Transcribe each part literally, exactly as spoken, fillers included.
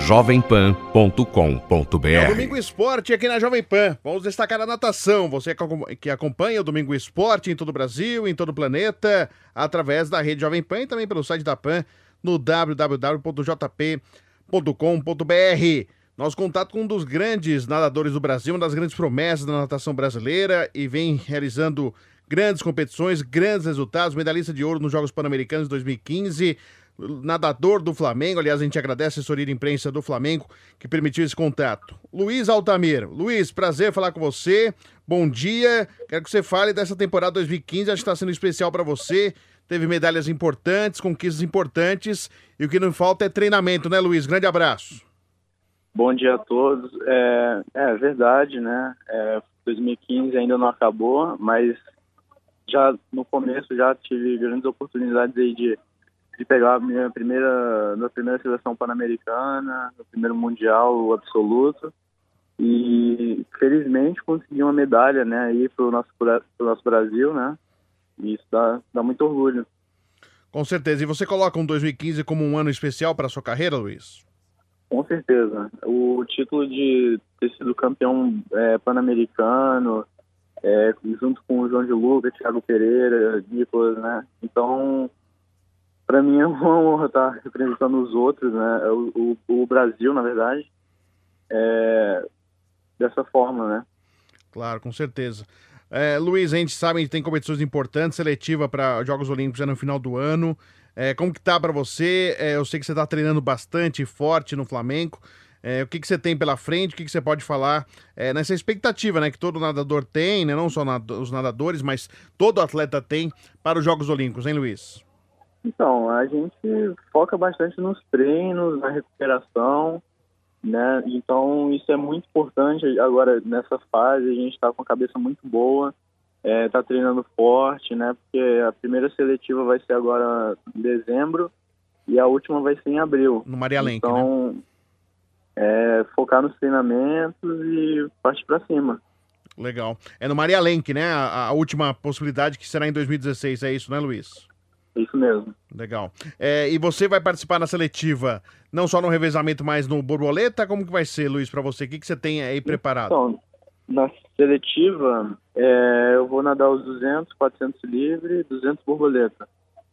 jovem pan ponto com ponto b r. É o Domingo Esporte aqui na Jovem Pan. Vamos destacar a natação. Você que acompanha o Domingo Esporte em todo o Brasil, em todo o planeta, através da rede Jovem Pan e também pelo site da Pan no w w w ponto j p ponto com ponto b r. Nosso contato com um dos grandes nadadores do Brasil, uma das grandes promessas da natação brasileira, e vem realizando grandes competições, grandes resultados, medalhista de ouro nos Jogos Pan-Americanos de dois mil e quinze, nadador do Flamengo. Aliás, a gente agradece a assessoria de imprensa do Flamengo que permitiu esse contato. Luiz Altamiro. Luiz, prazer falar com você. Bom dia. Quero que você fale dessa temporada dois mil e quinze, acho que está sendo especial para você. Teve medalhas importantes, conquistas importantes, e o que não falta é treinamento, né, Luiz? Grande abraço. Bom dia a todos. É, é verdade, né? É, dois mil e quinze ainda não acabou, mas já no começo já tive grandes oportunidades aí de, de pegar a minha primeira, minha primeira seleção pan-americana, meu primeiro mundial absoluto, e felizmente consegui uma medalha, né, aí pro nosso, pro nosso Brasil, né? E isso dá, dá muito orgulho. Com certeza. E você coloca um dois mil e quinze como um ano especial para a sua carreira, Luiz? Com certeza. O título de ter sido campeão é, pan-americano, é, junto com o João de Luca, Thiago Pereira, Nicolas, né? Então, para mim é uma honra estar representando os outros, né? O, o, o Brasil, na verdade, é, dessa forma, né? Claro, com certeza. É, Luiz, a gente sabe que tem competições importantes, seletiva para Jogos Olímpicos já no final do ano. É, como que tá para você? É, eu sei que você tá treinando bastante forte no Flamengo. É, o que que você tem pela frente? O que que você pode falar é, nessa expectativa, né, que todo nadador tem, né, não só nad- os nadadores, mas todo atleta tem para os Jogos Olímpicos, hein, Luiz? Então, a gente foca bastante nos treinos, na recuperação, né? Então, isso é muito importante agora nessa fase. A gente está com a cabeça muito boa. É, tá treinando forte, né? Porque a primeira seletiva vai ser agora em dezembro e a última vai ser em abril. No Maria Lenk, então, né? É, focar nos treinamentos e partir para cima. Legal. É no Maria Lenk, né? A, a última possibilidade, que será em dois mil e dezesseis, é isso, né, Luiz? Isso mesmo. Legal. É, e você vai participar na seletiva, não só no revezamento, mas no borboleta? Como que vai ser, Luiz, para você? O que que você tem aí preparado? Então, na seletiva, é, eu vou nadar os duzentos, quatrocentos livre, duzentos borboleta.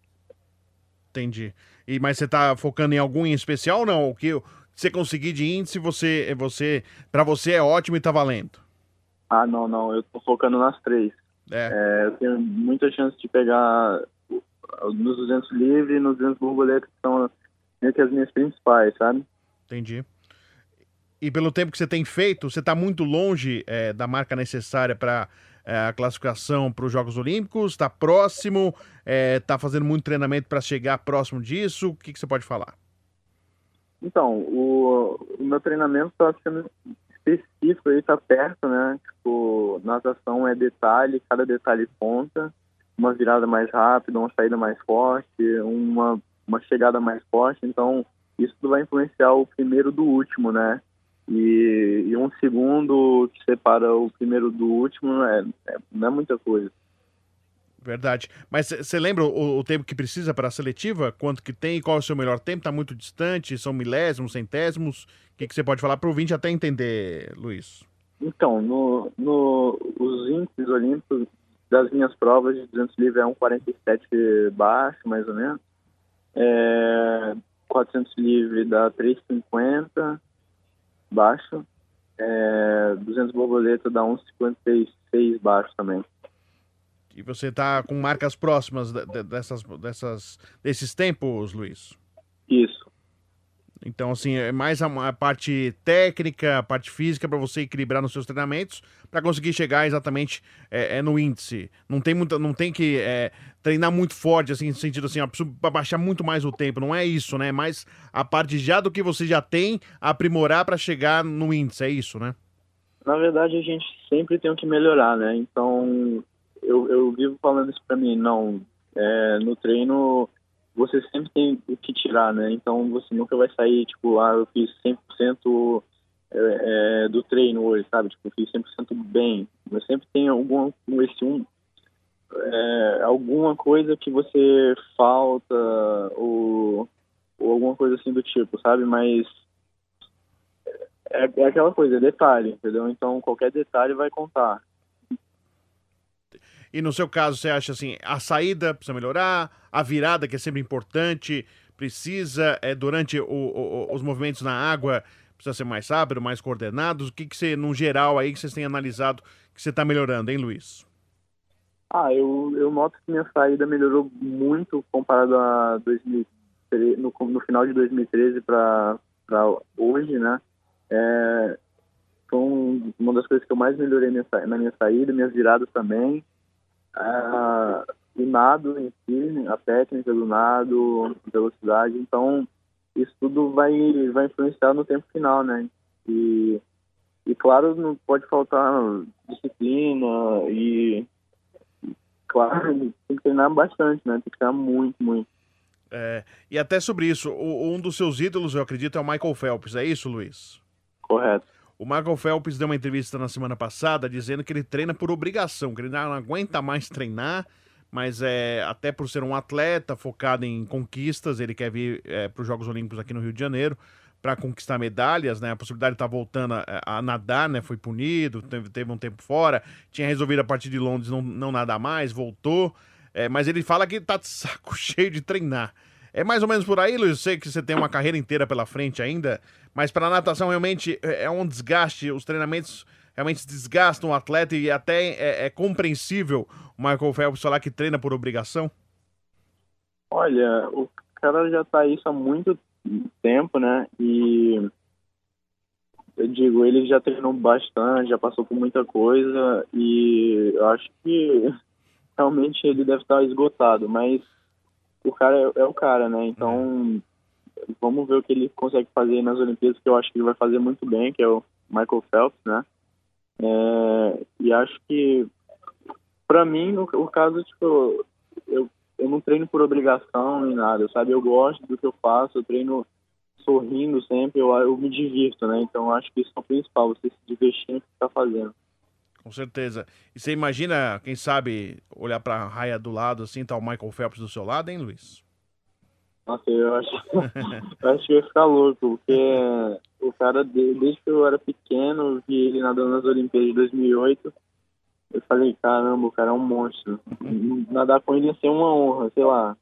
Entendi. E, mas você tá focando em algum em especial ou não? O que você conseguir de índice, você, você, pra você é ótimo e tá valendo? Ah, não, não. Eu tô focando nas três. É. É, eu tenho muita chance de pegar nos duzentos livre e nos duzentos borboleta, que são meio que as minhas principais, sabe? Entendi. E pelo tempo que você tem feito, você está muito longe é, da marca necessária para é, a classificação para os Jogos Olímpicos? Está próximo? Está é, fazendo muito treinamento para chegar próximo disso? O que, que você pode falar? Então, o, o meu treinamento está sendo específico, ele está perto, né? Tipo, natação é detalhe, cada detalhe conta. Uma virada mais rápida, uma saída mais forte, uma, uma chegada mais forte. Então, isso vai influenciar o primeiro do último, né? E, e um segundo que separa o primeiro do último não é, é, não é muita coisa. Verdade. Mas você lembra o, o tempo que precisa para a seletiva? Quanto que tem? Qual é o seu melhor tempo? Está muito distante? São milésimos, centésimos? O que, que você pode falar para o ouvinte até entender, Luiz? Então, no, no, os índices olímpicos das minhas provas de duzentos livre é um quarenta e sete baixo, mais ou menos. É, quatrocentos livre dá três e cinquenta baixo. É, duzentos borboleta dá um cinquenta e seis baixo também. E você está com marcas próximas de, de, dessas, dessas, desses tempos, Luiz? Isso. Então, assim, é mais a, a parte técnica, a parte física para você equilibrar nos seus treinamentos para conseguir chegar exatamente é, é, no índice. Não tem, muita, não tem que é, treinar muito forte, assim, no sentido assim, para baixar muito mais o tempo. Não é isso, né? É mais a parte já do que você já tem, aprimorar para chegar no índice. É isso, né? Na verdade, a gente sempre tem que melhorar, né? Então, eu, eu vivo falando isso para mim. Não, é, no treino você sempre tem o que tirar, né? Então você nunca vai sair, tipo, ah, eu fiz cem por cento é, é, do treino hoje, sabe? Tipo, eu fiz cem por cento bem. Mas sempre tem algum, esse um, é, alguma coisa que você falta ou, ou alguma coisa assim do tipo, sabe? Mas é, é aquela coisa, é detalhe, entendeu? Então qualquer detalhe vai contar. E no seu caso, você acha assim, a saída precisa melhorar, a virada, que é sempre importante, precisa, é, durante o, o- os movimentos na água, precisa ser mais rápido, mais coordenados? O que, que você, no geral, aí, que vocês têm analisado que você está melhorando, hein, Luiz? Ah, eu, eu noto que minha saída melhorou muito comparado a dois mil e treze, no, no final de dois mil e treze para hoje, né? É, foi um- uma das coisas que eu mais melhorei minha sa- na minha saída, minhas viradas também. Ah, o nado em si, a técnica do nado, velocidade. Então, isso tudo vai, vai influenciar no tempo final, né? E, e claro, não pode faltar disciplina e, claro, tem que treinar bastante, né? Tem que treinar muito, muito. É, e até sobre isso, o- um dos seus ídolos, eu acredito, é o Michael Phelps, é isso, Luiz? Correto. O Michael Phelps deu uma entrevista na semana passada dizendo que ele treina por obrigação, que ele não aguenta mais treinar, mas é até por ser um atleta focado em conquistas, ele quer vir é, para os Jogos Olímpicos aqui no Rio de Janeiro para conquistar medalhas, né? A possibilidade de estar voltando a, a nadar, né? Foi punido, teve, teve um tempo fora, tinha resolvido a partir de Londres não, não nadar mais, voltou, é, mas ele fala que tá de saco cheio de treinar. É mais ou menos por aí, Luiz. Eu sei que você tem uma carreira inteira pela frente ainda, mas para natação realmente é é um desgaste, os treinamentos realmente desgastam o atleta e até é, é compreensível o Michael Phelps falar que treina por obrigação. Olha, o cara já tá isso há muito tempo, né? E eu digo, ele já treinou bastante, já passou por muita coisa e eu acho que realmente ele deve estar esgotado, mas o cara é, é o cara, né? Então, vamos ver o que ele consegue fazer nas Olimpíadas, que eu acho que ele vai fazer muito bem, que é o Michael Phelps, né? É, e acho que, pra mim, o, o caso, tipo, eu, eu não treino por obrigação nem nada, sabe? Eu gosto do que eu faço, eu treino sorrindo sempre, eu, eu me divirto, né? Então, eu acho que isso é o principal, você se divertir no que está fazendo. Com certeza. E você imagina, quem sabe, olhar pra raia do lado assim, tá o Michael Phelps do seu lado, hein, Luiz? Nossa, eu acho, eu acho que eu ia ficar louco, porque o cara, de- desde que eu era pequeno, eu vi ele nadando nas Olimpíadas de dois mil e oito, eu falei, caramba, o cara é um monstro. Nadar com ele ia ser uma honra, sei lá.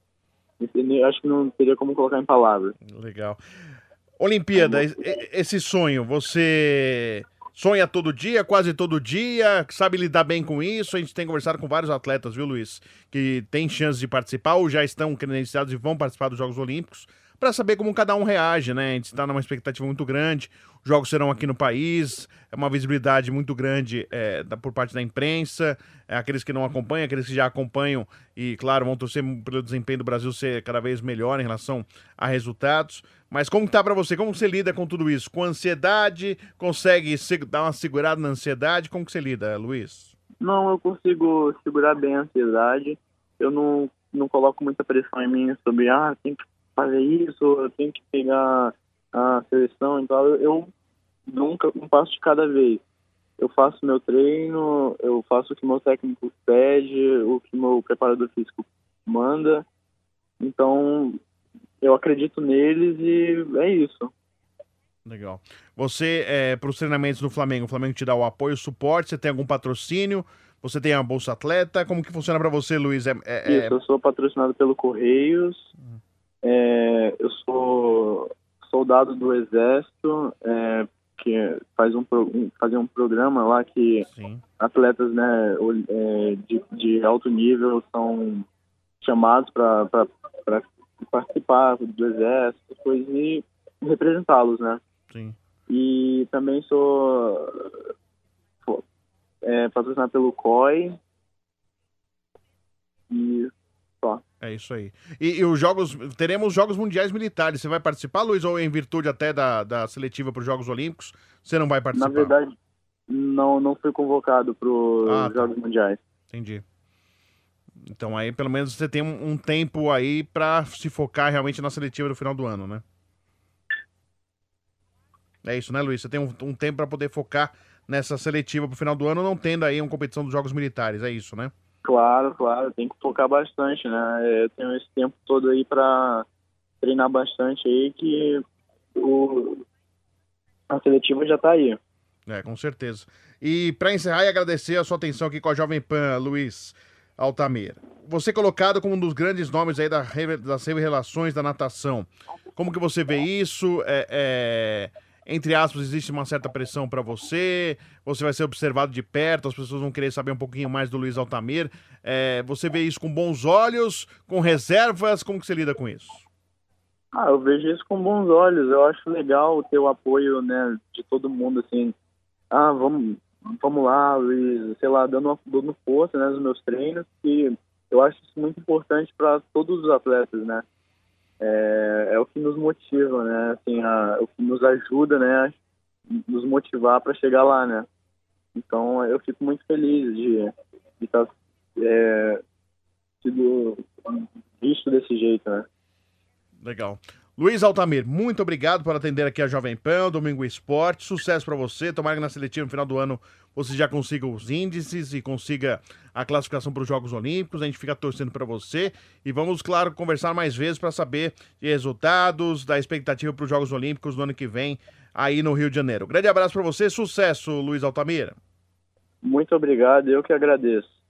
Eu acho que não teria como colocar em palavras. Legal. Olimpíada, e- e- esse sonho, você sonha todo dia, quase todo dia, sabe lidar bem com isso? A gente tem conversado com vários atletas, viu, Luiz, que têm chance de participar ou já estão credenciados e vão participar dos Jogos Olímpicos, para saber como cada um reage, né? A gente está numa expectativa muito grande. Os jogos serão aqui no país, é uma visibilidade muito grande é, da- por parte da imprensa, é, aqueles que não acompanham, aqueles que já acompanham e, claro, vão torcer pelo desempenho do Brasil ser cada vez melhor em relação a resultados. Mas como tá pra você? Como você lida com tudo isso? Com ansiedade? Consegue se- dar uma segurada na ansiedade? Como que você lida, Luiz? Não, eu consigo segurar bem a ansiedade. Eu não, não coloco muita pressão em mim sobre, ah, tem que fazer isso, eu tenho que pegar a seleção. Então, eu, eu nunca, um passo de cada vez. Eu faço meu treino, eu faço o que meu técnico pede, o que meu preparador físico manda. Então, eu acredito neles e é isso. Legal. Você, é, para os treinamentos do Flamengo, o Flamengo te dá o apoio, o suporte, você tem algum patrocínio? Você tem a Bolsa Atleta? Como que funciona pra você, Luiz? É, é- é- Isso, eu sou patrocinado pelo Correios, é, eu sou soldado do Exército, é, que faz um, pro- um- fazia um programa lá que Sim. atletas, né, ol- é, de, de alto nível são chamados para participar do Exército, coisas, e representá-los, né? Sim. E também sou pô, é, patrocinado pelo C O I e só. É isso aí. E, e os jogos, teremos Jogos Mundiais Militares. Você vai participar, Luiz, ou em virtude até da, da seletiva para os Jogos Olímpicos, você não vai participar? Na verdade, não, não fui convocado para os Ah, tá. Jogos Mundiais. Entendi. Então aí pelo menos você tem um, um tempo aí pra se focar realmente na seletiva do final do ano, né? É isso, né, Luiz? Você tem um, um tempo pra poder focar nessa seletiva pro final do ano, não tendo aí uma competição dos Jogos Militares, é isso, né? Claro, claro, tem que focar bastante, né? Eu tenho esse tempo todo aí para treinar bastante aí, que o, a seletiva já tá aí. É, com certeza. E para encerrar e agradecer a sua atenção aqui com a Jovem Pan, Luiz Altamira. Você colocado como um dos grandes nomes aí da, das revelações da natação. Como que você vê isso? É, é, entre aspas, existe uma certa pressão para você? Você vai ser observado de perto? As pessoas vão querer saber um pouquinho mais do Luiz Altamira. É, você vê isso com bons olhos? Com reservas? Como que você lida com isso? Ah, eu vejo isso com bons olhos. Eu acho legal ter o apoio, né, de todo mundo, assim. Ah, vamos, vamos lá, Luiz, sei lá, dando, dando força, né, nos meus treinos, e eu acho isso muito importante para todos os atletas, né. É, é o que nos motiva, né, assim, a, o que nos ajuda, né, a nos motivar para chegar lá, né. Então, eu fico muito feliz de estar é, sido visto desse jeito, né. Legal. Luiz Altamira, muito obrigado por atender aqui a Jovem Pan, Domingo Esporte. Sucesso para você. Tomara que na seletiva no final do ano você já consiga os índices e consiga a classificação para os Jogos Olímpicos. A gente fica torcendo para você e vamos, claro, conversar mais vezes para saber de resultados, da expectativa para os Jogos Olímpicos no ano que vem aí no Rio de Janeiro. Grande abraço para você. Sucesso, Luiz Altamira. Muito obrigado. Eu que agradeço.